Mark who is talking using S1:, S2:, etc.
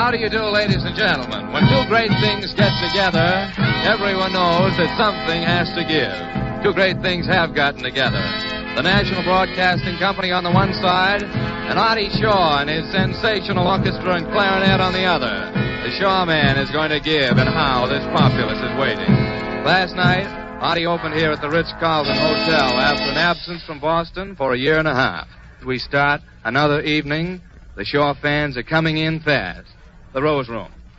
S1: How do you do, ladies and gentlemen? When two great things get together, everyone knows that something has to give. Two great things have gotten together. The National Broadcasting Company on the one side, and Artie Shaw and his sensational orchestra and clarinet on the other. The Shaw Man is going to give and how this populace is waiting. Last night, Artie opened here at the Ritz-Carlton Hotel after an absence from Boston for a year and a half. As we start another evening, the Shaw fans are coming in fast. The Rose Room.